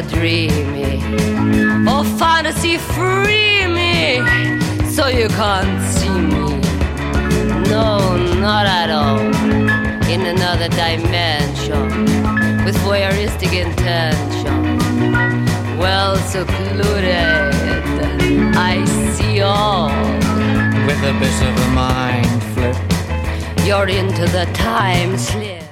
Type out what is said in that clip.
so dreamy. Oh, fantasy, free me, so you can't see me. No, not at all. In another dimension, with voyeuristic intention. Well secluded, I see all. With a bit of a mind flip, you're into the time slip.